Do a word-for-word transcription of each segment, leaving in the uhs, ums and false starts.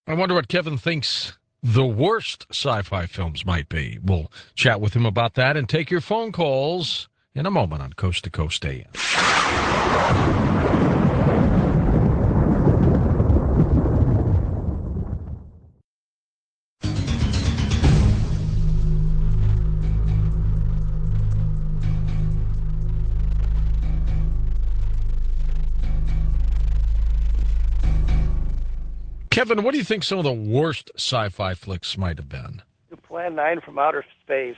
I wonder what Kevin thinks the worst sci-fi films might be. We'll chat with him about that and take your phone calls in a moment on Coast to Coast A M. Kevin, what do you think some of the worst sci-fi flicks might have been? Plan nine from Outer Space.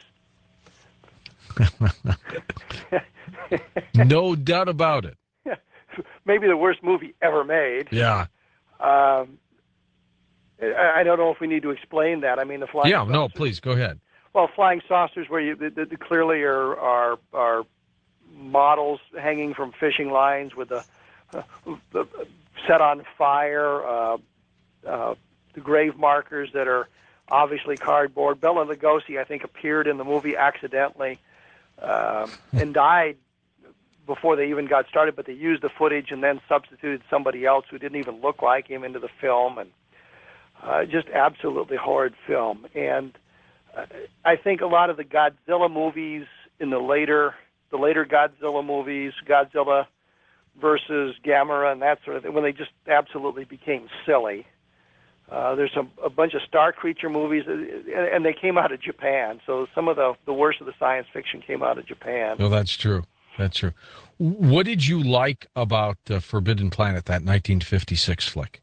No doubt about it. Maybe the worst movie ever made. Yeah. Um, I, I don't know if we need to explain that. I mean, the flying. Yeah. Saucers, No, please go ahead. Well, flying saucers, where you the, the, clearly are are are models hanging from fishing lines with the, uh, the set on fire. Uh, uh, the grave markers that are obviously cardboard. Bela Lugosi, I think, appeared in the movie accidentally um, and died before they even got started, but they used the footage and then substituted somebody else who didn't even look like him into the film, and uh, just absolutely horrid film. And uh, I think a lot of the Godzilla movies in the later, the later Godzilla movies, Godzilla versus Gamera and that sort of thing, when they just absolutely became silly. Uh, there's a, a bunch of Star Creature movies, and, and they came out of Japan. So some of the, the worst of the science fiction came out of Japan. No, that's true. That's true. What did you like about uh, Forbidden Planet, that nineteen fifty-six flick?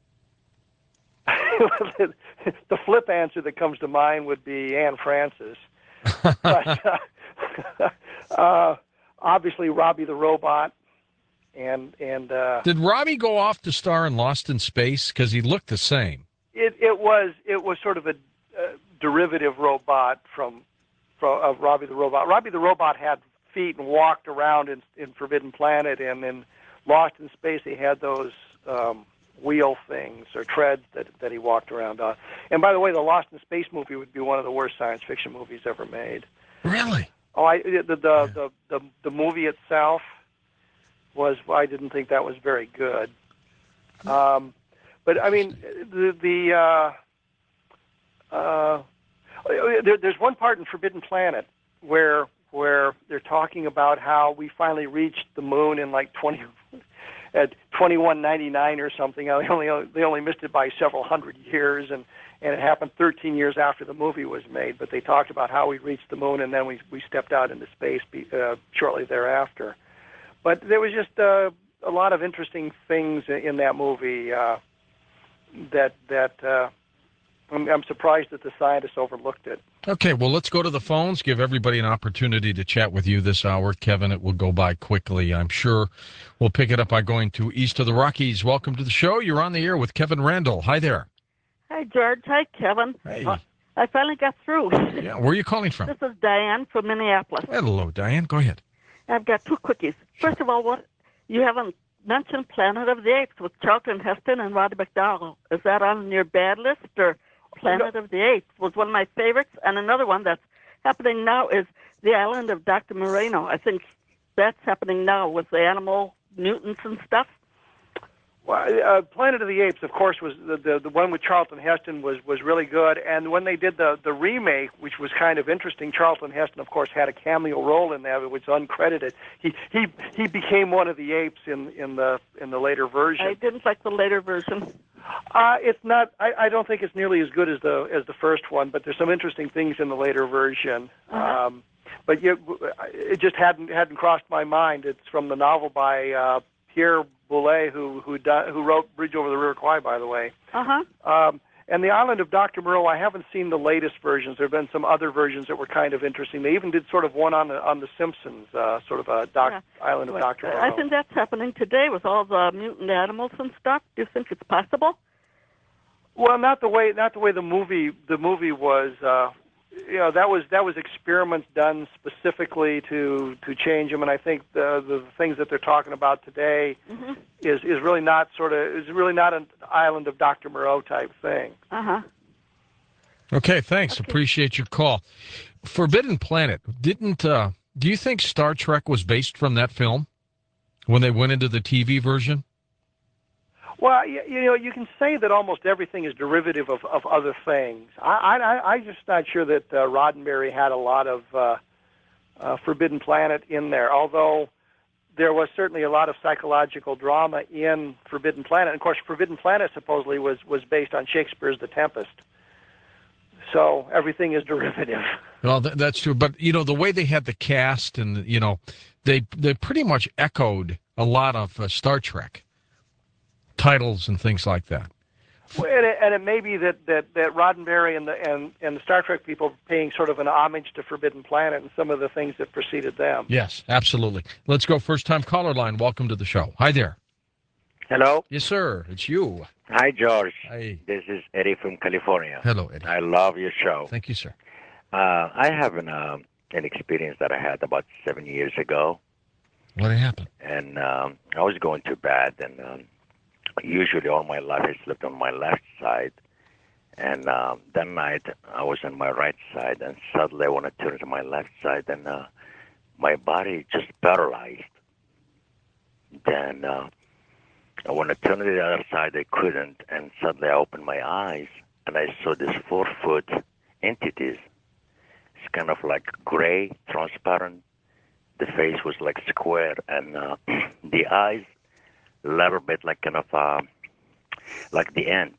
The flip answer that comes to mind would be Anne Francis. But uh, uh, obviously Robbie the Robot. And, and uh, Did Robbie go off to star in Lost in Space? Because he looked the same. It, it was it was sort of a uh, derivative robot from, from of Robbie the Robot. Robbie the Robot had feet and walked around in, in Forbidden Planet, and in Lost in Space he had those um, wheel things or treads that that he walked around on. And by the way, the Lost in Space movie would be one of the worst science fiction movies ever made. Really? Oh, I the the the, the, the, the movie itself was I didn't think that was very good. Um, But I mean, the the uh, uh, there, there's one part in Forbidden Planet where where they're talking about how we finally reached the moon in like twenty at twenty-one ninety-nine or something. They only they only missed it by several hundred years, and and it happened thirteen years after the movie was made. But they talked about how we reached the moon, and then we we stepped out into space be, uh, shortly thereafter. But there was just uh, a lot of interesting things in that movie. Uh, that that uh, I'm, I'm surprised that the scientists overlooked it. Okay, well, let's go to the phones, give everybody an opportunity to chat with you this hour. Kevin, it will go by quickly, I'm sure. We'll pick it up by going to east of the Rockies. Welcome to the show. You're on the air with Kevin Randall. Hi there. Hi, George. Hi, Kevin. Hey. I finally got through. Yeah, where are you calling from? This is Diane from Minneapolis. Hello, Diane. Go ahead. I've got two quickies. First of all, what you haven't mentioned Planet of the Apes with Charlton Heston and Roddy McDowell. Is that on your bad list, or Planet of the Apes was one of my favorites? And another one that's happening now is The Island of Doctor Moreno. I think that's happening now with the animal mutants and stuff. Well, uh, Planet of the Apes, of course, was the, the the one with Charlton Heston was was really good. And when they did the the remake, which was kind of interesting, Charlton Heston, of course, had a cameo role in that, which was uncredited. He he he became one of the apes in in the in the later version. I didn't like the later version. Uh, it's not. I, I don't think it's nearly as good as the as the first one, but there's some interesting things in the later version. Uh-huh. Um, but you, it just hadn't hadn't crossed my mind. It's from the novel by uh, Pierre Boulet, who who do, who wrote Bridge Over the River Kwai, by the way. Uh-huh. Um, and the Island of Doctor Moreau, I haven't seen the latest versions. There have been some other versions that were kind of interesting. They even did sort of one on the on the Simpsons, uh, sort of a doc, Yeah. Island of Well, Doctor Moreau. I think that's happening today with all the mutant animals and stuff. Do you think it's possible? Well, not the way not the way the movie the movie was. Uh, you know, that was that was experiments done specifically to to change them, and I think the the things that they're talking about today Mm-hmm. is is really not sort of is really not an Island of Doctor Moreau type thing. Uh-huh. Okay, thanks. Okay. Appreciate your call. Forbidden Planet, didn't, uh, do you think Star Trek was based from that film when they went into the T V version? Well, you, you know, you can say that almost everything is derivative of, of other things. I, I, I'm just not sure that uh, Roddenberry had a lot of uh, uh, Forbidden Planet in there, although there was certainly a lot of psychological drama in Forbidden Planet. And of course, Forbidden Planet supposedly was, was based on Shakespeare's The Tempest. So everything is derivative. Well, th- that's true. But, you know, the way they had the cast and, you know, they they pretty much echoed a lot of uh, Star Trek titles and things like that. Well, and, it, and it may be that, that, that Roddenberry and the, and, and the Star Trek people paying sort of an homage to Forbidden Planet and some of the things that preceded them. Yes, absolutely. Let's go first-time caller line. Welcome to the show. Hi there. Hello. Yes, sir. It's you. Hi, George. Hi. This is Eddie from California. Hello, Eddie. I love your show. Thank you, sir. Uh, I have an, um, an experience that I had about seven years ago. What happened? And um, I was going to bed, and um, usually all my life I slept on my left side. And um, that night I was on my right side, and suddenly I want to turn to my left side, and uh, my body just paralyzed. Then uh, I want to turn to the other side, I couldn't, and suddenly I opened my eyes, and I saw these four-foot entities. It's kind of like gray, transparent. The face was like square, and uh, the eyes a little bit like kind of uh, like the ants.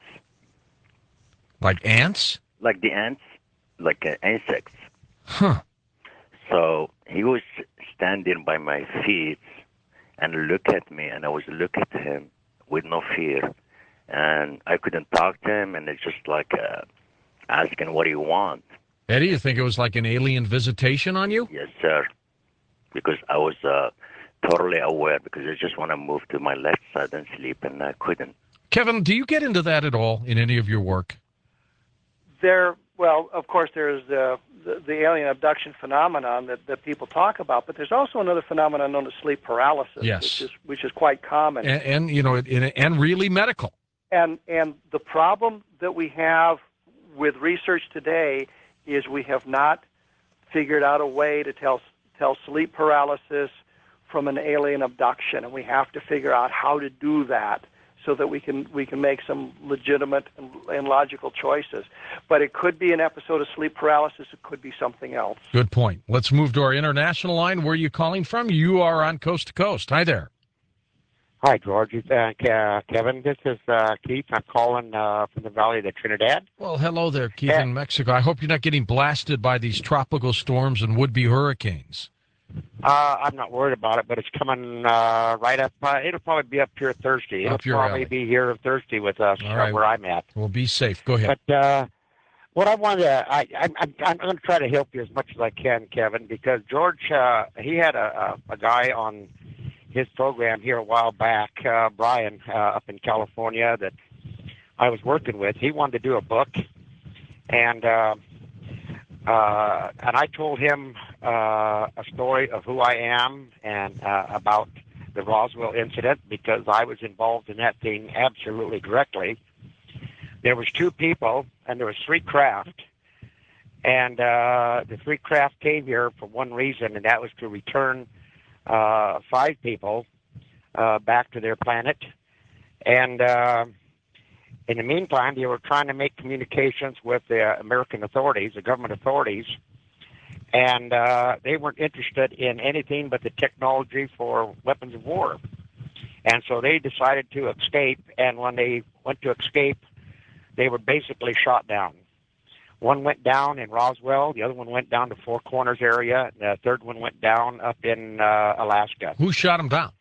Like ants? Like the ants, like uh, insects. Huh. So he was standing by my feet and look at me, and I was looking at him with no fear. And I couldn't talk to him, and it's just like uh, asking, what do you want? Eddie, you think it was like an alien visitation on you? Yes, sir. Because I was uh, totally aware, because I just want to move to my left side and sleep, and I couldn't. Kevin, do you get into that at all in any of your work? There, well, of course, there's uh, the, the alien abduction phenomenon that, that people talk about, but there's also another phenomenon known as sleep paralysis, Yes. which is which is quite common. And, and you know, it, and, and really medical. And and the problem that we have with research today is we have not figured out a way to tell tell sleep paralysis from an alien abduction, and we have to figure out how to do that so that we can we can make some legitimate and, and logical choices. But it could be an episode of sleep paralysis. It could be something else. Good point. Let's move to our international line. Where are you calling from? You are on Coast to Coast. Hi there. Hi, George. Uh, Kevin, this is uh, Keith. I'm calling uh, from the Valley of the Trinidad. Well, hello there, Keith, Yeah. in Mexico. I hope you're not getting blasted by these tropical storms and would-be hurricanes. Uh, I'm not worried about it, but it's coming uh, right up. Uh, it'll probably be up here Thursday. It'll Up your probably alley. be here Thursday with us All uh, right. where I'm at. Well, be safe. Go ahead. But uh, what I wanted to, I, I, I'm, I'm going to try to help you as much as I can, Kevin, because George, uh, he had a, a, a guy on his program here a while back, uh, Brian, uh, up in California, that I was working with. He wanted to do a book, and uh, uh, and I told him uh, a story of who I am and uh, about the Roswell incident, because I was involved in that thing absolutely directly. There was two people, and there was three craft, and uh, the three craft came here for one reason, and that was to return uh, five people uh, back to their planet. And uh, in the meantime, they were trying to make communications with the American authorities, the government authorities, and uh, they weren't interested in anything but the technology for weapons of war. And so they decided to escape, and when they went to escape, they were basically shot down. One went down in Roswell, the other one went down to Four Corners area, the third one went down up in uh, Alaska. Who shot him down?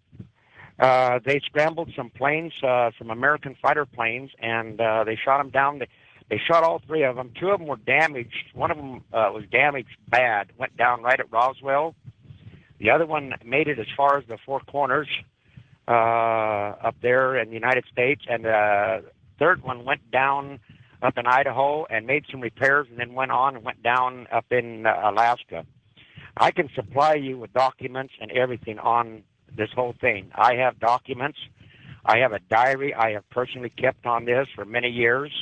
Uh, they scrambled some planes, uh, some American fighter planes, and uh, they shot them down. They, they shot all three of them. Two of them were damaged. One of them uh, was damaged bad, went down right at Roswell. The other one made it as far as the Four Corners uh, up there in the United States, and the third one went down up in Idaho and made some repairs, and then went on and went down up in uh, Alaska. I can supply you with documents and everything on this whole thing. I have documents. I have a diary I have personally kept on this for many years.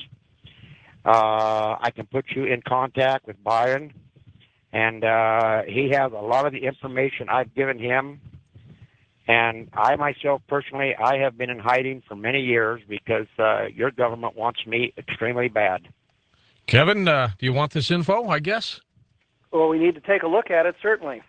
Uh, I can put you in contact with Byron, and uh, he has a lot of the information I've given him, And I myself, personally, I have been in hiding for many years because uh, your government wants me extremely bad. Kevin, uh, do you want this info, I guess? Well, we need to take a look at it, certainly.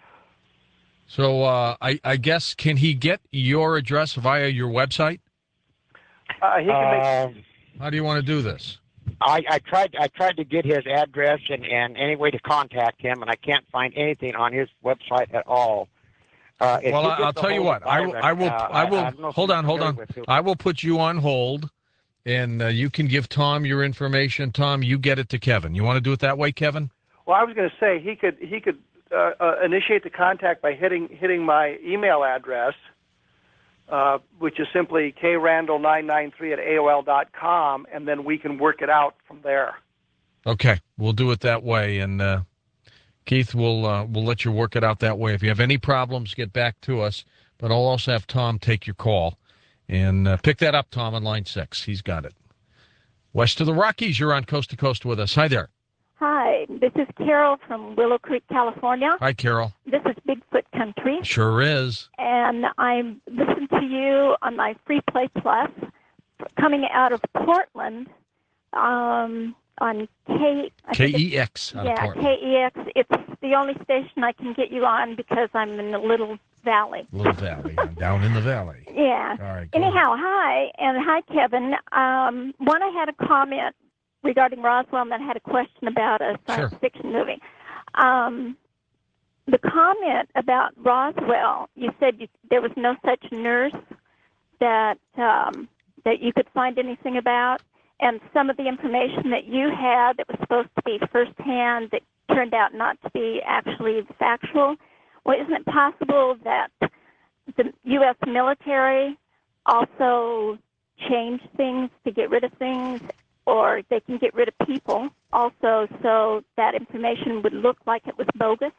So uh, I, I guess, can he get your address via your website? Uh, he can make. Uh, How do you want to do this? I, I tried. I tried to get his address and, and any way to contact him, and I can't find anything on his website at all. Uh, if Well, he I- gets I'll a tell you hold what. of I will. Byron, I will. uh, I will. I don't know if hold you're on. Hold on. familiar with who- I will put you on hold, and uh, you can give Tom your information. Tom, you get it to Kevin. You want to do it that way, Kevin? Well, I was going to say he could he could uh, uh, initiate the contact by hitting hitting my email address, uh, which is simply k randall nine nine three at A O L dot com, and then we can work it out from there. Okay, we'll do it that way, and uh, Keith will uh, will let you work it out that way. If you have any problems, get back to us. But I'll also have Tom take your call and uh, pick that up, Tom, on line six. He's got it. West of the Rockies, you're on Coast to Coast with us. Hi there. Hi, this is Carol from Willow Creek, California. Hi, Carol. This is Bigfoot country, Sure is. and I'm listening to you on my Free Play Plus coming out of Portland um, on K. I K think it's- E X out of Yeah, Portland. K E X. It's the only station I can get you on because I'm in a little valley. Little valley. I'm down in the valley. Yeah. All right. go Anyhow, hi, and hi, Kevin. Um, one, I had a comment regarding Roswell, and then I had a question about a science Sure. fiction movie. Um, the comment about Roswell, you said you, there was no such nurse that um, that you could find anything about, and some of the information that you had that was supposed to be firsthand that turned out not to be actually factual. Well, isn't it possible that the U S military also changed things to get rid of things, or they can get rid of people also, so that information would look like it was bogus?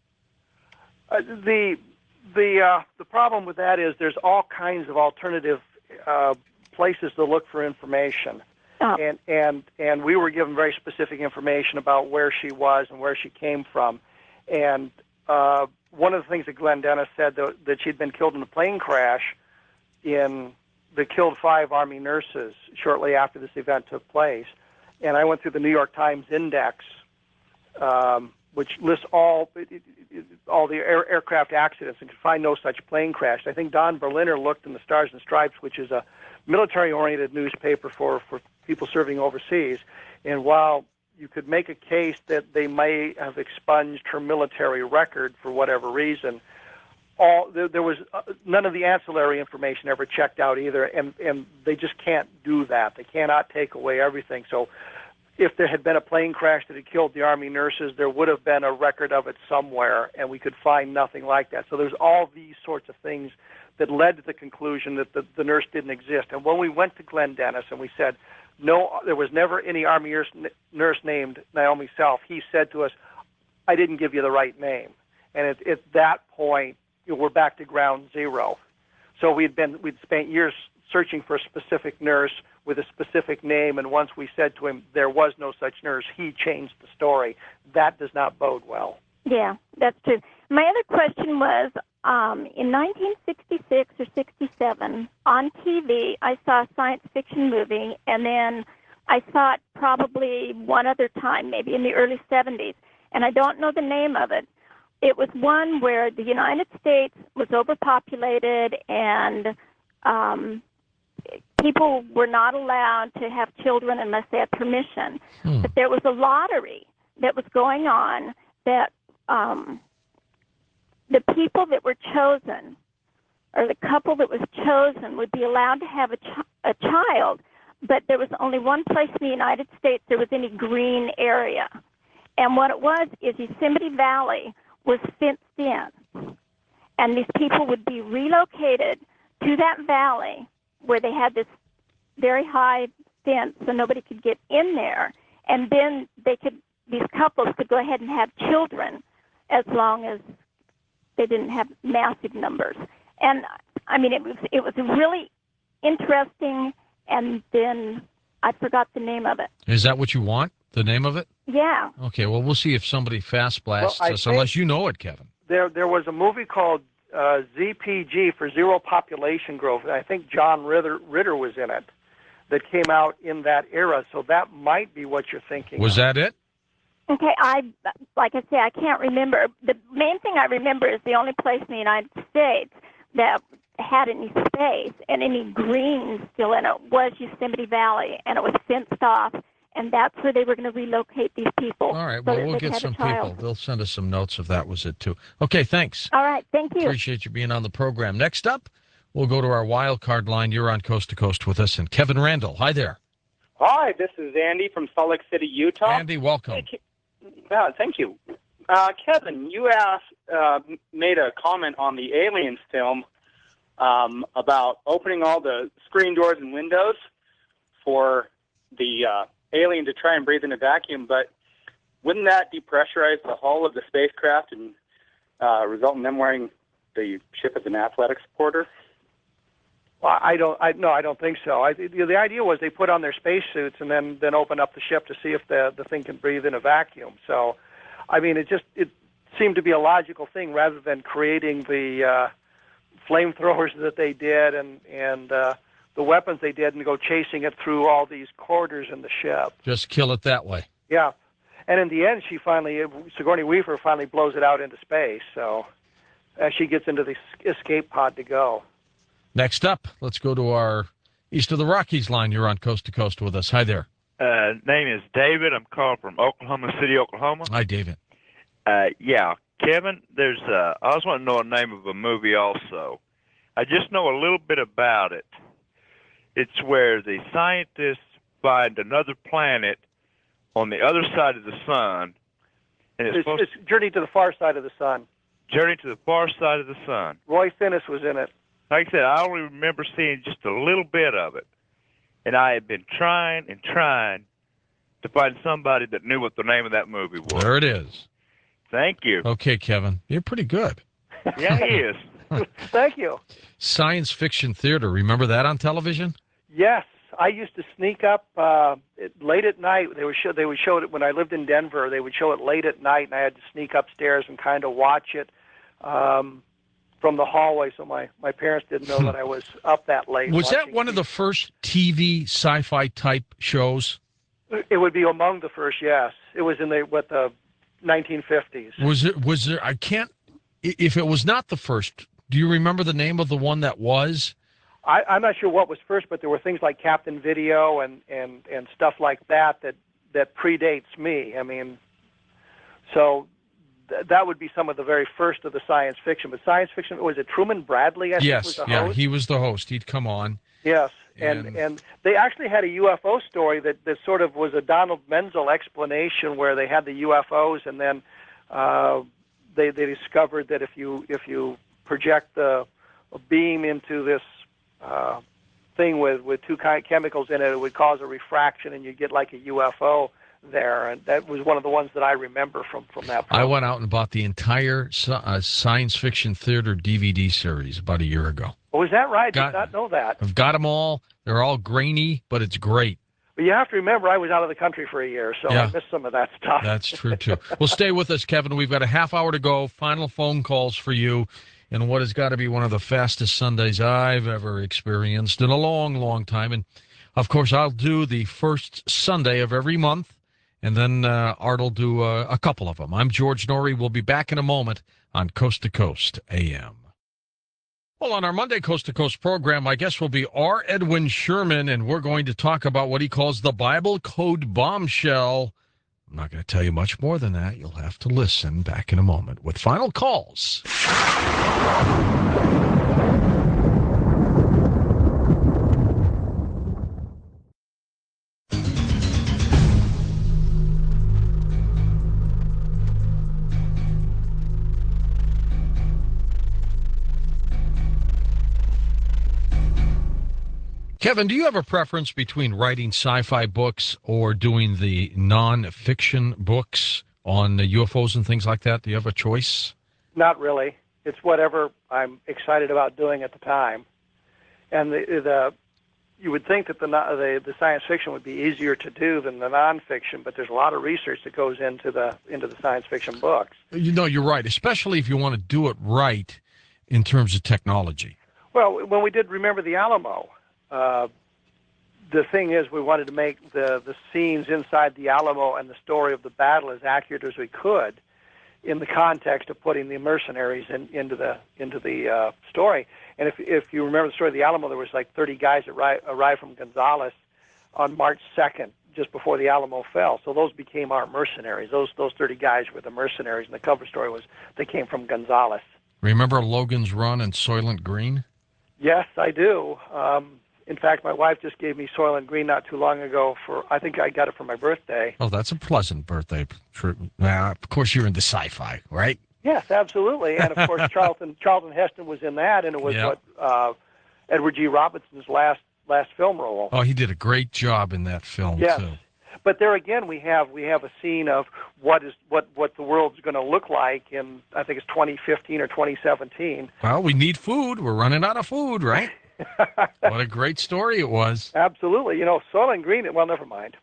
Uh, the the uh, the problem with that is there's all kinds of alternative uh, places to look for information, Oh. and and and we were given very specific information about where she was and where she came from, and uh, one of the things that Glenn Dennis said that, that she'd been killed in a plane crash in that killed five Army nurses shortly after this event took place, and I went through the New York Times Index, um, which lists all all the air, aircraft accidents and could find no such plane crash. I think Don Berliner looked in the Stars and Stripes, which is a military-oriented newspaper for, for people serving overseas, and while you could make a case that they may have expunged her military record for whatever reason, all there, there was uh, none of the ancillary information ever checked out either, and and they just can't do that. They cannot take away everything. So if there had been a plane crash that had killed the Army nurses, there would have been a record of it somewhere, and we could find nothing like that. So there's all these sorts of things that led to the conclusion that the, the nurse didn't exist. And when we went to Glenn Dennis and we said, no, there was never any Army nurse, nurse named Naomi Self, he said to us, I didn't give you the right name. And at, at that point, you know, we're back to ground zero. So we'd been we'd spent years searching for a specific nurse with a specific name, and once we said to him there was no such nurse, he changed the story. That does not bode well. Yeah, that's true. My other question was, um, in nineteen sixty-six or sixty-seven, on T V, I saw a science fiction movie, and then I saw it probably one other time, maybe in the early seventies, and I don't know the name of it. It was one where the United States was overpopulated, and um, people were not allowed to have children unless they had permission. Hmm. But there was a lottery that was going on that um, the people that were chosen, or the couple that was chosen, would be allowed to have a, ch- a child, but there was only one place in the United States there was any green area. And what it was is Yosemite Valley was fenced in, and these people would be relocated to that valley where they had this very high fence so nobody could get in there, and then they could these couples could go ahead and have children as long as they didn't have massive numbers. And I mean, it was it was really interesting, and then I forgot the name of it. Is that what you want? The name of it? Yeah. Okay, well, we'll see if somebody fast blasts Well, I us, think- unless you know it, Kevin. There there was a movie called uh, Z P G for Zero Population Growth. I think John Ritter, Ritter was in it. That came out in that era, so that might be what you're thinking. Was of. that it? Okay, I like I say, I can't remember. The main thing I remember is the only place in the United States that had any space and any green still in it was Yosemite Valley, and it was fenced off, and that's where they were going to relocate these people. All right, so well, that we'll they could get have a some child. people. They'll send us some notes if that was it, too. Okay, thanks. All right, thank you. Appreciate you being on the program. Next up, we'll go to our wild card line. You're on Coast to Coast with us, and Kevin Randall. Hi there. Hi, this is Andy from Salt Lake City, Utah. Andy, welcome. Hey, yeah, thank you. Uh, Kevin, you asked, uh, made a comment on the Aliens film um, about opening all the screen doors and windows for the uh, alien to try and breathe in a vacuum, but wouldn't that depressurize the hull of the spacecraft and uh, result in them wearing the ship as an athletic supporter? Well, I don't. I no, I don't think so. I, the, the idea was they put on their spacesuits and then then open up the ship to see if the the thing can breathe in a vacuum. So, I mean, it just it seemed to be a logical thing rather than creating the uh, flamethrowers that they did and and uh, the weapons they did and go chasing it through all these corridors in the ship. Just kill it that way. Yeah, and in the end, she finally Sigourney Weaver finally blows it out into space. So, as she gets into the escape pod to go. Next up, let's go to our East of the Rockies line. You're on Coast to Coast with us. Hi there. Uh, name is David. I'm calling from Oklahoma City, Oklahoma. Hi, David. Uh, yeah, Kevin, there's, uh, I also want to know the name of a movie also. I just know a little bit about it. It's where the scientists find another planet on the other side of the sun. And it's, It's, supposed it's Journey to the Far Side of the Sun. to journey to the far side of the sun. Roy Finnis was in it. Like I said, I only remember seeing just a little bit of it. And I had been trying and trying to find somebody that knew what the name of that movie was. There it is. Thank you. Okay, Kevin. You're pretty good. Yeah, he is. Thank you. Science fiction theater. Remember that on television? Yes, I used to sneak up uh, it, late at night. They would show. They would show it when I lived in Denver. They would show it late at night, and I had to sneak upstairs and kind of watch it um, from the hallway, so my, my parents didn't know that I was up that late. Was that watching one of the first T V sci-fi type shows? It would be among the first. Yes, it was in the what the nineteen fifties. Was it? Was there? I can't. i- If it was not the first, do you remember the name of the one that was? I, I'm not sure what was first, but there were things like Captain Video and, and, and stuff like that that that predates me. I mean, so th- that would be some of the very first of the science fiction. But science fiction, was it Truman Bradley? I think was Yes. the Yeah, host? he was the host. He'd come on. Yes, and, And- and they actually had a U F O story that, that sort of was a Donald Menzel explanation where they had the U F Os and then uh, they they discovered that if you if you project the a beam into this uh, thing with with two kind chemicals in it, it would cause a refraction and you get like a U F O there, and that was one of the ones that I remember from from that. I went out and bought the entire sci- uh, science fiction theater D V D series about a year ago. Was that right? I Got- did not know that. I've got them all. They're all grainy, but it's great. But you have to remember, I was out of the country for a year, so Yeah. I missed some of that stuff. That's true, too. Well, stay with us, Kevin. We've got a half hour to go. Final phone calls for you in what has got to be one of the fastest Sundays I've ever experienced in a long, long time. And, of course, I'll do the first Sunday of every month, and then uh, Art will do uh, a couple of them. I'm George Norrie. We'll be back in a moment on Coast to Coast A M. Well, on our Monday Coast to Coast program, my guest will be R. Edwin Sherman, and we're going to talk about what he calls the Bible Code bombshell. I'm not going to tell you much more than that. You'll have to listen back in a moment with final calls. Kevin, do you have a preference between writing sci-fi books or doing the non-fiction books on the U F Os and things like that? Do you have a choice? Not really. It's whatever I'm excited about doing at the time. And the, the you would think that the, no- the the science fiction would be easier to do than the nonfiction, but there's a lot of research that goes into the into the science fiction books. You know, you're right, especially if you want to do it right. in terms of technology? Well, when we did Remember the Alamo, uh, the thing is we wanted to make the, the scenes inside the Alamo and the story of the battle as accurate as we could in the context of putting the mercenaries in, into the into the uh, story. And if if you remember the story of the Alamo, there was like thirty guys that arri- arrived from Gonzales on March second, just before the Alamo fell. So those became our mercenaries. Those those thirty guys were the mercenaries, and the cover story was they came from Gonzales. Remember Logan's Run and Soylent Green? Yes, I do. Um, in fact, my wife just gave me Soylent Green not too long ago. For I think I got it for my birthday. Oh, that's a pleasant birthday. Well, of course, you're into sci-fi, right? Yes, absolutely. And of course, Charlton Charlton Heston was in that, and it was Yep. what uh, Edward G. Robinson's last last film role. Oh, he did a great job in that film Yes. too. But there again, we have we have a scene of what is what, what the world's going to look like in I think it's twenty fifteen or twenty seventeen. Well, we need food. We're running out of food, right? What a great story it was. Absolutely. You know, Soylent Green. Well, never mind.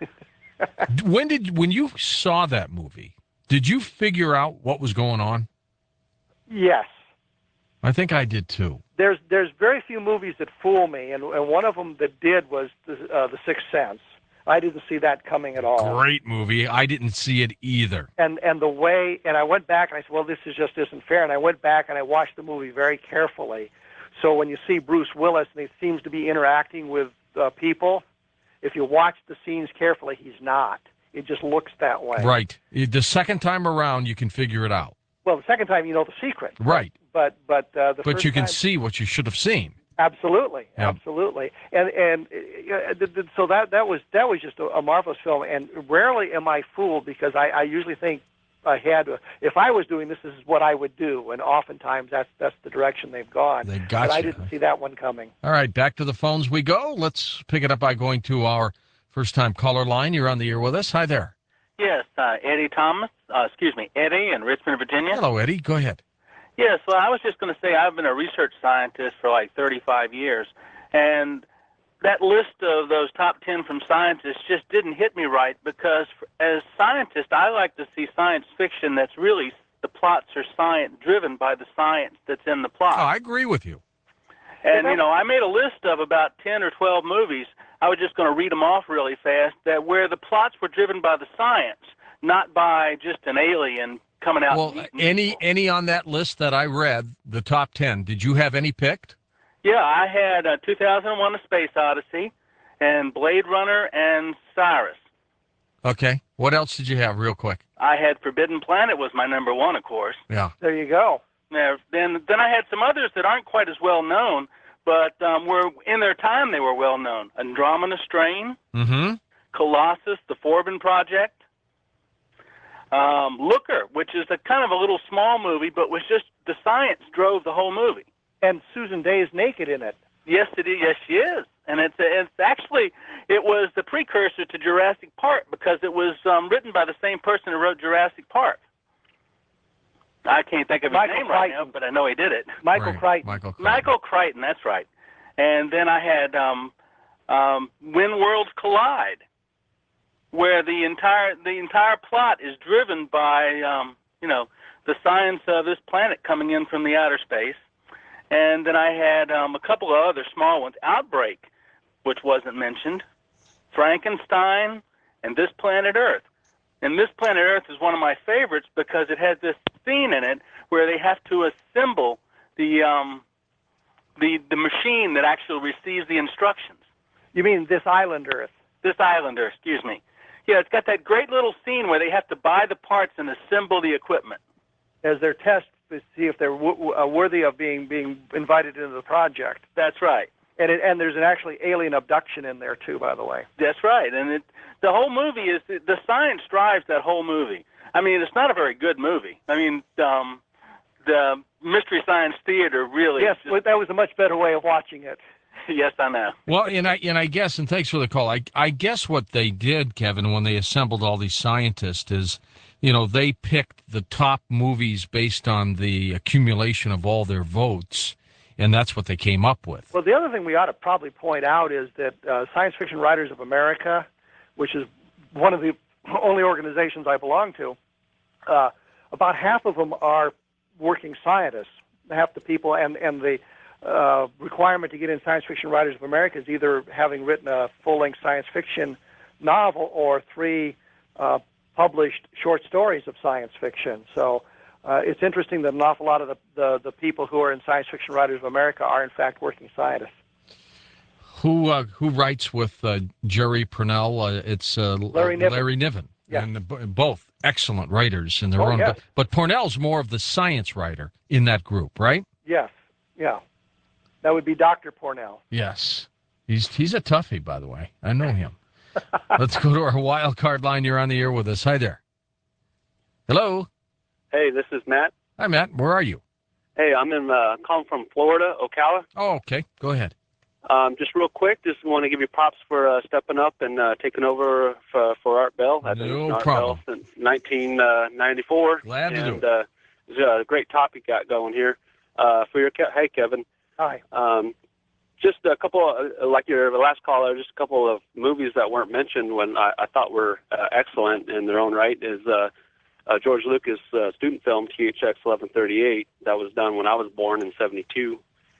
When did when you saw that movie, did you figure out what was going on? Yes. I think I did too. There's there's very few movies that fool me, and, and one of them that did was the, uh, the Sixth Sense. I didn't see that coming at all. Great movie. I didn't see it either. And and the way, and I went back and I said, well, this is just isn't fair. And I went back and I watched the movie very carefully. So when you see Bruce Willis and he seems to be interacting with uh, people, if you watch the scenes carefully, he's not. It just looks that way. Right. The second time around, you can figure it out. Well, the second time you know the secret. Right. But but uh, the But first you can time, see what you should have seen. Absolutely, Yep. absolutely, and and uh, th- th- so that that was that was just a, a marvelous film. And rarely am I fooled because I, I usually think ahead. If I was doing this, this is what I would do, and oftentimes that's that's the direction they've gone. They got but I you. didn't see that one coming. All right, back to the phones we go. Let's pick it up by going to our first-time caller line. You're on the air with us. Hi there. Yes, uh, Eddie Thomas. Uh, excuse me, Eddie in Richmond, Virginia. Hello, Eddie. Go ahead. Yes, well, I was just going to say I've been a research scientist for like thirty-five years, and that list of those top ten from scientists just didn't hit me right because as scientists, I like to see science fiction that's really the plots are science driven by the science that's in the plot. Oh, I agree with you. And, you know, I made a list of about ten or twelve movies. I was just going to read them off really fast, that where the plots were driven by the science, not by just an alien coming out. Well, and any people. any on that list that I read, the top ten, did you have any picked? Yeah, I had uh, two thousand one: A Space Odyssey, and Blade Runner, and Cyrus. Okay. What else did you have real quick? I had Forbidden Planet was my number one, of course. Yeah. There you go. Now, then, then I had some others that aren't quite as well known, but um, were in their time they were well known. Andromeda Strain, Mm-hmm. Colossus, The Forbin Project, um, Looker, which is a kind of a little small movie, but was just the science drove the whole movie. And Susan Day is naked in it. Yes, it is. Yes, she is, and it's it's actually it was the precursor to Jurassic Park because it was um, written by the same person who wrote Jurassic Park. I can't think of his Michael name right Crichton. now, but I know he did it. Michael Right. Crichton. Michael Crichton. Michael Crichton, that's right. And then I had um, um, When Worlds Collide, where the entire the entire plot is driven by um, you know the science of this planet coming in from the outer space. And then I had um, a couple of other small ones, Outbreak, which wasn't mentioned, Frankenstein, and This Planet Earth. And This Planet Earth is one of my favorites because it has this scene in it where they have to assemble the um, the the machine that actually receives the instructions. You mean This Island Earth? This Island Earth, excuse me. Yeah, it's got that great little scene where they have to buy the parts and assemble the equipment. As their test to see if they're w- w- uh, worthy of being being invited into the project. That's right. And it, and there's an actually alien abduction in there too, by the way. That's right. And it, the whole movie is the science drives that whole movie. I mean, it's not a very good movie. I mean, um, the Mystery Science Theater really. Yes, just, well, that was a much better way of watching it. yes, I know. Well, and I and I guess, and thanks for the call. I I guess what they did, Kevin, when they assembled all these scientists is, you know, they picked the top movies based on the accumulation of all their votes, and that's what they came up with. Well, the other thing we ought to probably point out is that uh, Science Fiction Writers of America, which is one of the only organizations I belong to, uh, about half of them are working scientists. half the people, and and the uh, requirement to get in Science Fiction Writers of America is either having written a full-length science fiction novel or three uh, published short stories of science fiction. So uh, it's interesting that an awful lot of the, the the people who are in Science Fiction Writers of America are in fact working scientists. Who uh, who writes with uh, Jerry Purnell? Uh, it's uh, Larry Niven. Larry Niven. Yeah. And b- both excellent writers in their Oh, own. yes. But, but Purnell's more of the science writer in that group, right? Yes, yeah. That would be Doctor Purnell. Yes. He's he's a toughie, by the way. I know him. Let's go to our wild card line. You're on the air with us. Hi there. Hello. Hey, this is Matt. Hi, Matt. Where are you? Hey, I'm in uh, calling from Florida, Ocala. Oh, okay. Go ahead. Um, just real quick, just want to give you props for uh, stepping up and uh, taking over for, for Art Bell. I've been No with Art problem. Bell since nineteen ninety-four. Glad to and, do it. Uh, it's a great topic you got going here. Uh, for your Ke- hey, Kevin. Hi. Um, just a couple, uh, like your last caller, just a couple of movies that weren't mentioned when I, I thought were uh, excellent in their own right is uh, uh, George Lucas' uh, student film T H X eleven thirty-eight that was done when I was born in seventy-two.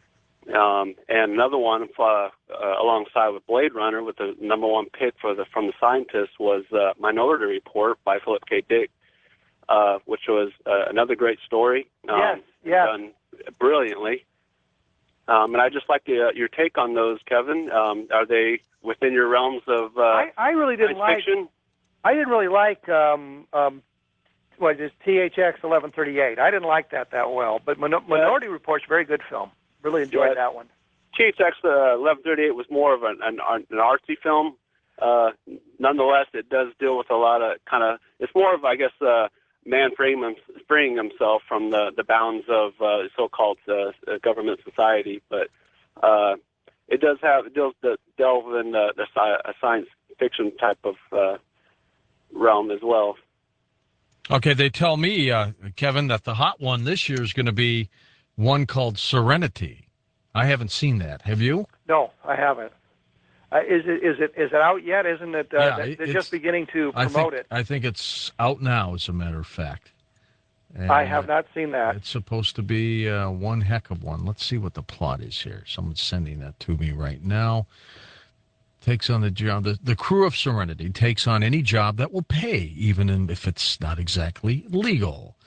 Um, and another one uh, uh, alongside with Blade Runner with the number one pick for the from the scientists was uh, Minority Report by Philip K. Dick, uh, which was uh, another great story. Um, Yes, yeah. Done brilliantly. Um, and I'd just like to, uh, your take on those, Kevin. Um, are they within your realms of uh, I, I really didn't science like. fiction? I didn't really like. Um, um, what is T H X eleven thirty-eight? I didn't like that that well. But Min- Minority Report's a very good film. Really enjoyed Yeah. that one. T H X uh, eleven thirty-eight was more of an, an, an artsy film. Uh, nonetheless, it does deal with a lot of kind of, it's more of, I guess, uh, man freeing, him, freeing himself from the, the bounds of uh, so-called uh, government society. But uh, it does have, it deals to delve in the, the sci- a science fiction type of uh, realm as well. Okay, they tell me, uh, Kevin, that the hot one this year is going to be one called Serenity. I haven't seen that. Have you? No, I haven't. Uh, is it is it is it out yet? Isn't it? Uh, Yeah, they- it- they're it's- just beginning to I promote think, it. I think it's out now, as a matter of fact. And I have not seen that. It's supposed to be uh, one heck of one. Let's see what the plot is here. Someone's sending that to me right now. Takes on the job. The, the crew of Serenity takes on any job that will pay, even if it's not exactly legal.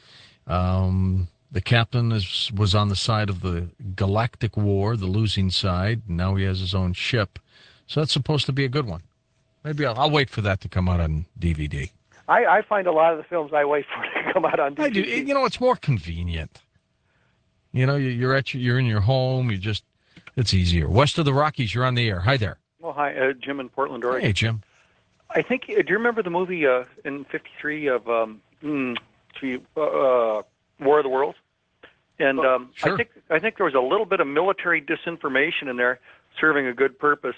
Um, the captain is was on the side of the Galactic War, the losing side. And now he has his own ship. So that's supposed to be a good one. Maybe I'll, I'll wait for that to come out on D V D. I, I find a lot of the films I wait for to come out on D V D. I do. You know, it's more convenient. You know, you- you're at your, you're in your home. You just, it's easier. West of the Rockies, you're on the air. Hi there. Well, hi, uh, Jim in Portland, Oregon. Hey, Jim. I think. Uh, do you remember the movie uh, in fifty-three of um, mm, gee, uh, uh, War of the Worlds? And um, Sure. I think I think there was a little bit of military disinformation in there, serving a good purpose.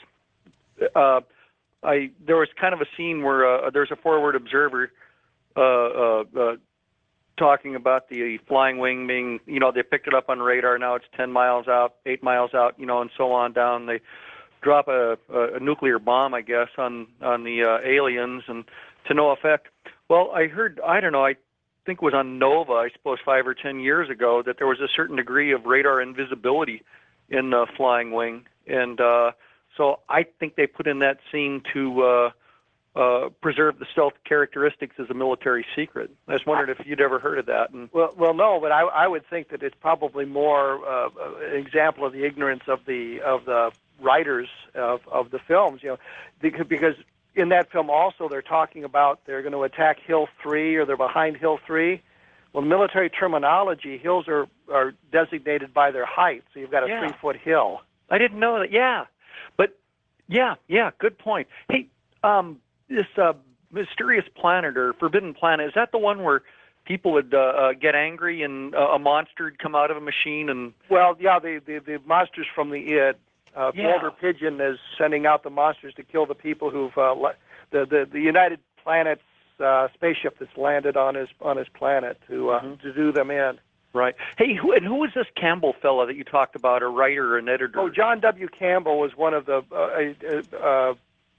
Uh, I there was kind of a scene where uh, there's a forward observer uh, uh, uh, talking about the flying wing being, you know, they picked it up on radar. Now it's ten miles out, eight miles out, you know, and so on down. They drop a, a, a nuclear bomb, I guess, on on the uh, aliens, and to no effect. Well, I heard, I don't know, I think it was on Nova, I suppose five or ten years ago, that there was a certain degree of radar invisibility in the flying wing, and uh, so I think they put in that scene to uh, uh, preserve the stealth characteristics as a military secret. I was wondering if you'd ever heard of that. And Well, well, no, but I, I would think that it's probably more uh, an example of the ignorance of the of the writers of, of the films. You know, because, because in that film also they're talking about they're going to attack Hill Three or they're behind Hill Three. Well, in military terminology, hills are are designated by their height. So you've got a Yeah. three foot hill. I didn't know that. Yeah, but yeah, yeah, good point. Hey, um, this uh, mysterious planet or forbidden planet, is that the one where people would uh, uh, get angry and uh, a monster would come out of a machine and? Well, yeah, the the, the monsters from the id. Uh, Yeah. Walter Pigeon is sending out the monsters to kill the people who've uh, le- the, the the United Planets uh, spaceship that's landed on his on his planet to uh, to do them in. Right. Hey, who and who was this Campbell fella that you talked about, a writer or an editor? Oh, John W. Campbell was one of the uh, uh, uh,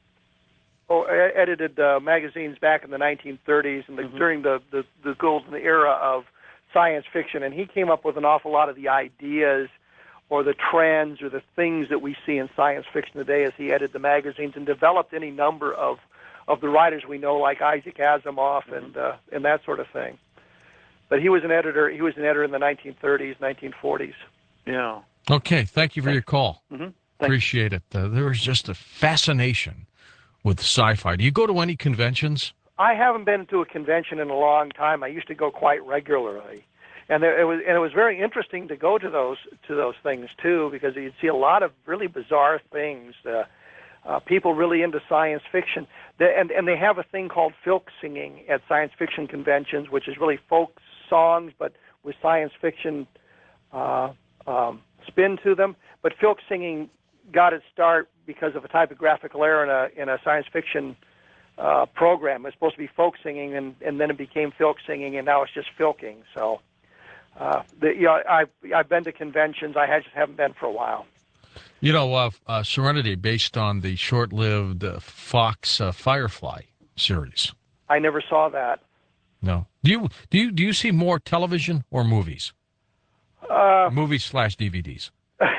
oh, e- edited uh, magazines back in the nineteen thirties and the, during the, the the golden era of science fiction, and he came up with an awful lot of the ideas or the trends or the things that we see in science fiction today as he edited the magazines and developed any number of, of the writers we know, like Isaac Asimov mm-hmm. and uh, and that sort of thing. But he was an editor. He was an editor in the nineteen thirties, nineteen forties. Yeah. Okay. Thank you for your call. Mm-hmm. Appreciate it. Uh, there is just a fascination with sci-fi. Do you go to any conventions? I haven't been to a convention in a long time. I used to go quite regularly, and there, it was and it was very interesting to go to those to those things too, because you'd see a lot of really bizarre things. Uh, uh, people really into science fiction, they, and and they have a thing called folk singing at science fiction conventions, which is really folk songs but with science fiction uh, um, spin to them. But folk singing got its start because of a typographical error in a in a science fiction uh, program. It was supposed to be folk singing, and, and then it became filk singing, and now it's just filking. So, uh, the, you know, I've I've been to conventions. I just haven't been for a while. You know, uh, uh, Serenity, based on the short-lived uh, Fox uh, Firefly series. I never saw that. No. Do you do you do you see more television or movies? Uh, movies slash D V Ds.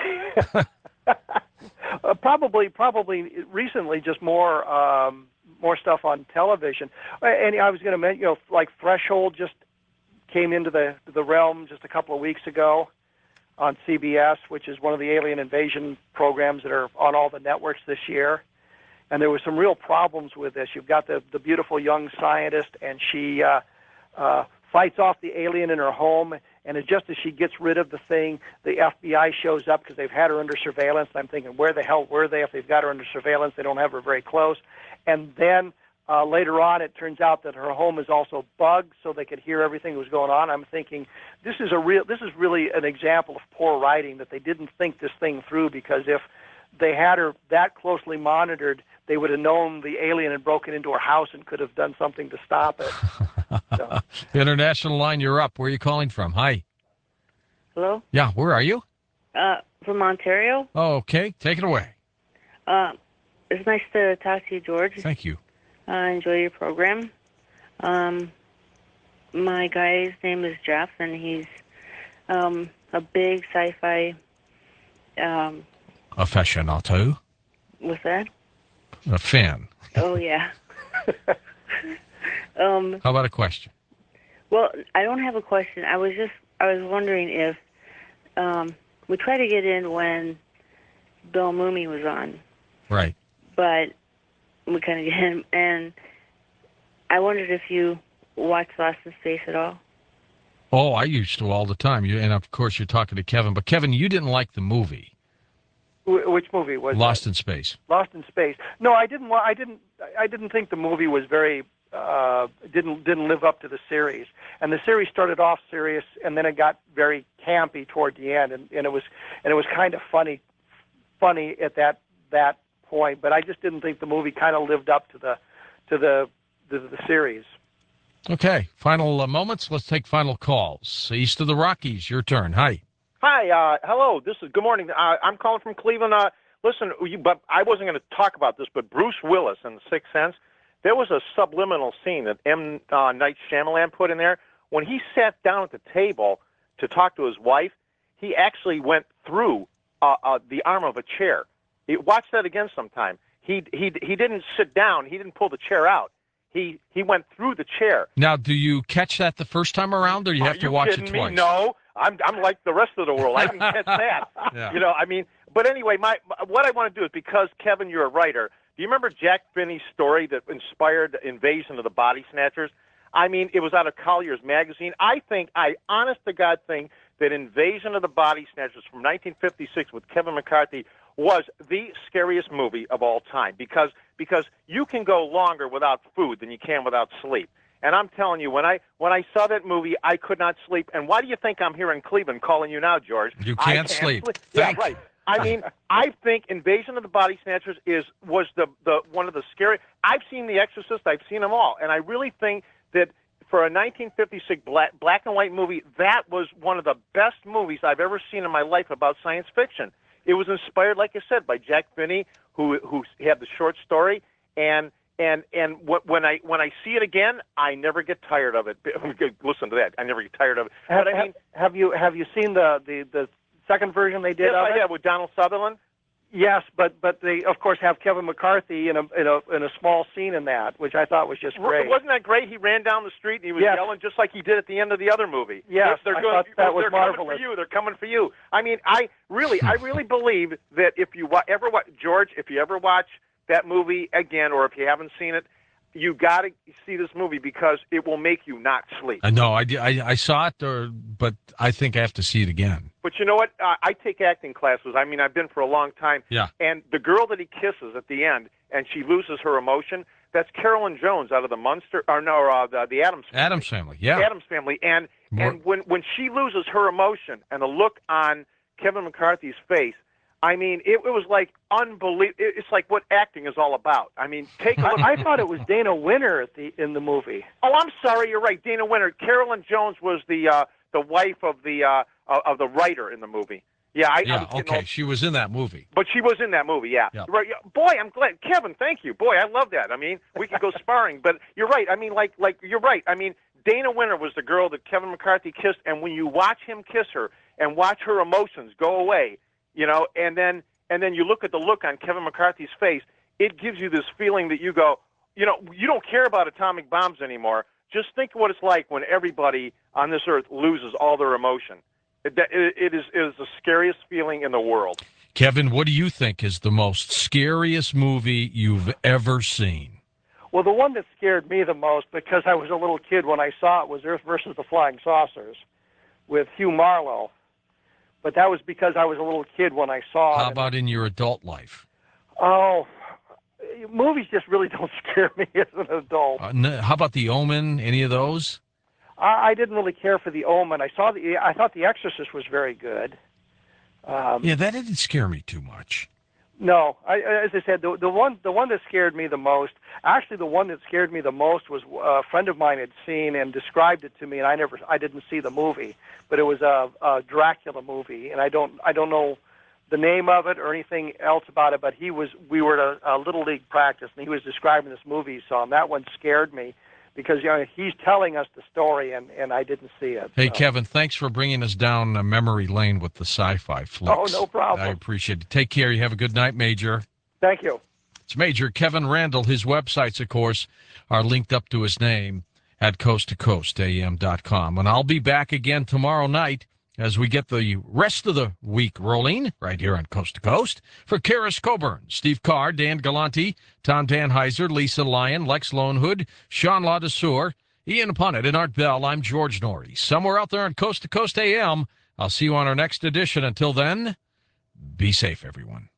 Uh, probably, probably recently, just more, um, more stuff on television. And I was going to mention, you know, like Threshold just came into the the realm just a couple of weeks ago on C B S, which is one of the alien invasion programs that are on all the networks this year. And there were some real problems with this. You've got the the beautiful young scientist, and she uh, uh, fights off the alien in her home. And just as she gets rid of the thing, the F B I shows up because they've had her under surveillance. I'm thinking, where the hell were they? If they've got her under surveillance, they don't have her very close. And then uh, later on, it turns out that her home is also bugged, so they could hear everything that was going on. I'm thinking, this is a real, this is really an example of poor writing, that they didn't think this thing through, because if they had her that closely monitored, they would have known the alien had broken into her house and could have done something to stop it. So. International line, you're up. Where are you calling from? Hi. Hello? Yeah, where are you? Uh, from Ontario. Oh, okay. Take it away. Uh, it's nice to talk to you, George. Thank you. I uh, enjoy your program. Um, my guy's name is Jeff, and he's um, a big sci-fi... Um, aficionado? What's that? A fan. Oh, yeah. um, How about a question? Well, I don't have a question. I was just, I was wondering if um, we tried to get in when Bill Mooney was on. Right. But we kind of get in, and I wondered if you watched Lost in Space at all. Oh, I used to all the time. You, and, of course, you're talking to Kevin. But, Kevin, you didn't like the movie. Which movie was Lost that? in Space? Lost in Space. No, I didn't. I didn't. I didn't think the movie was very. Uh, didn't didn't live up to the series. And the series started off serious, and then it got very campy toward the end, and, and it was and it was kind of funny, funny at that that point. But I just didn't think the movie kind of lived up to the to the the, the series. Okay. Final uh, moments. Let's take final calls. East of the Rockies, your turn. Hi. Hi, uh, hello. This is good morning. Uh, I'm calling from Cleveland. Uh, listen, you, but I wasn't going to talk about this, but Bruce Willis in The Sixth Sense, there was a subliminal scene that M. Uh, Night Shyamalan put in there. When he sat down at the table to talk to his wife, he actually went through uh, uh, the arm of a chair. He, watch that again sometime. He he he didn't sit down. He didn't pull the chair out. He he went through the chair. Now, do you catch that the first time around, or you have Are to you watch kidding it me? twice? No. I'm I'm like the rest of the world. I didn't catch that. Yeah. You know, I mean, but anyway, my what I want to do is, because Kevin, you're a writer. Do you remember Jack Finney's story that inspired Invasion of the Body Snatchers? I mean, it was out of Collier's magazine. I think, I honest to God think that Invasion of the Body Snatchers from nineteen fifty-six with Kevin McCarthy was the scariest movie of all time, because because you can go longer without food than you can without sleep. And I'm telling you, when I when I saw that movie, I could not sleep. And why do you think I'm here in Cleveland calling you now, George? You I can't, can't sleep. sleep. Thank yeah, right. I mean, I think Invasion of the Body Snatchers is was the, the one of the scary. I've seen The Exorcist. I've seen them all. And I really think that for a nineteen fifty-six black, black and white movie, that was one of the best movies I've ever seen in my life about science fiction. It was inspired, like I said, by Jack Finney, who who had the short story, and And and wh- when I when I see it again, I never get tired of it. Listen to that. I never get tired of it. Have, but I mean, have you have you seen the, the, the second version they did yes, of I it? have with Donald Sutherland. Yes, but but they of course have Kevin McCarthy in a in a in a small scene in that, which I thought was just great. Wasn't that great? He ran down the street and he was yes. yelling just like he did at the end of the other movie. Yes, they're, they're I going, thought that was they're marvelous. coming for you. They're coming for you. I mean, I really, I really believe that if you wa- ever watch George, if you ever watch that movie again, or if you haven't seen it, you got to see this movie because it will make you not sleep. I know. I, I, I saw it, or, but I think I have to see it again. But you know what? Uh, I take acting classes. I mean, I've been for a long time. Yeah. And the girl that he kisses at the end, and she loses her emotion, that's Carolyn Jones out of the Munster, or no, uh, the, the Addams Family. Addams Family, yeah. Addams Family. And, More- and when, when she loses her emotion and the look on Kevin McCarthy's face, I mean, it, it was like unbelievable. It's like what acting is all about. I mean, take a look. I thought it was Dana Winter at the in the movie. Oh, I'm sorry. You're right. Dana Winter. Carolyn Jones was the uh, the wife of the uh, of the writer in the movie. Yeah, I, yeah, I was getting okay. all- She was in that movie. But she was in that movie, yeah. Yeah. Right. yeah. Boy, I'm glad. Kevin, thank you. Boy, I love that. I mean, we could go sparring. But you're right. I mean, like, like you're right. I mean, Dana Winter was the girl that Kevin McCarthy kissed, and when you watch him kiss her and watch her emotions go away, you know, and then and then you look at the look on Kevin McCarthy's face, it gives you this feeling that you go, you know, you don't care about atomic bombs anymore. Just think what it's like when everybody on this earth loses all their emotion. It, it, it is it is the scariest feeling in the world. Kevin, what do you think is the most scariest movie you've ever seen? Well, the one that scared me the most, because I was a little kid when I saw it, was Earth versus the Flying Saucers with Hugh Marlowe. But that was because I was a little kid when I saw How it. about in your adult life? Oh, movies just really don't scare me as an adult. Uh, n- how about The Omen? Any of those? I, I didn't really care for The Omen. I saw the. I thought The Exorcist was very good. Um, Yeah, that didn't scare me too much. No, I, as I said, the the one the one that scared me the most, actually the one that scared me the most was a friend of mine had seen and described it to me, and I never, I didn't see the movie, but it was a, a Dracula movie, and I don't, I don't know the name of it or anything else about it, but he was, we were at a, a little league practice, and he was describing this movie, so that one scared me because you know he's telling us the story, and and I didn't see it. Hey, so. Kevin, thanks for bringing us down uh, memory lane with the sci-fi flicks. Oh, no problem. I appreciate it. Take care. You have a good night, Major. Thank you. It's Major Kevin Randall. His websites, of course, are linked up to his name at coast to coast a m dot com. And I'll be back again tomorrow night as we get the rest of the week rolling right here on Coast to Coast. For Karis Coburn, Steve Carr, Dan Galante, Tom Danheiser, Lisa Lyon, Lex Lonehood, Sean LaDesseur, Ian Punnett, and Art Bell, I'm George Norrie. Somewhere out there on Coast to Coast A M. I'll see you on our next edition. Until then, be safe, everyone.